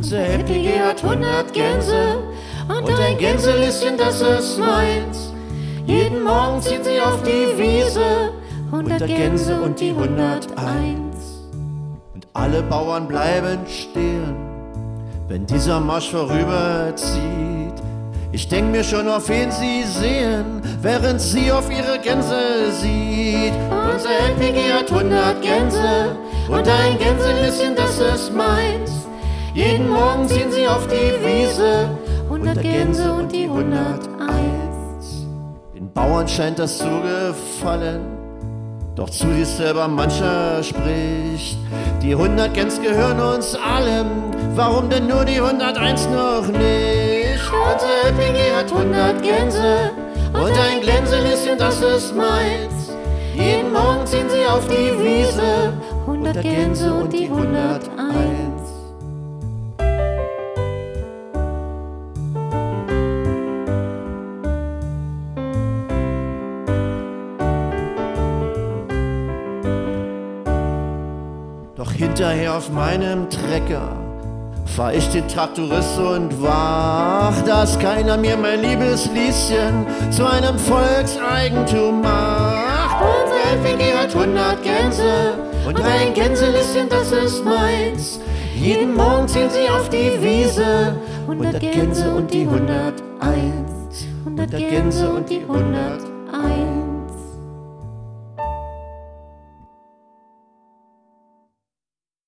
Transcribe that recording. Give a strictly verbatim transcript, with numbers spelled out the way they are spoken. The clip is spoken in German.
Unser Happy G hat hundert Gänse und ein Gänselischen, das ist meins. Jeden Morgen ziehen sie auf die Wiese, hundert Gänse und die hunderteins. Und alle Bauern bleiben stehen, wenn dieser Marsch vorüberzieht. Ich denk mir schon, auf wen sie sehen, während sie auf ihre Gänse sieht. Unser Happy G hat hundert Gänse und ein Gänselischen, das ist meins. Jeden Morgen ziehen sie auf die Wiese, hundert Gänse und die hunderteins. Den Bauern scheint das zu gefallen, doch zu sich selber mancher spricht: Die hundert Gänse gehören uns allen, warum denn nur die hunderteins noch nicht? Unser Happy G hat hundert Gänse und ein Gänselischen, das ist meins. Jeden Morgen ziehen sie auf die Wiese, hundert Gänse und die hunderteins. Doch hinterher auf meinem Trecker fahr ich den Traktorist und wach, dass keiner mir mein Liebeslieschen zu einem Volkseigentum macht. Unser Happy G hat hundert Gänse und ein Gänselischen, das ist meins. Jeden Morgen ziehen sie auf die Wiese, hundert Gänse und die hunderteins. hundert Gänse und die hunderteins.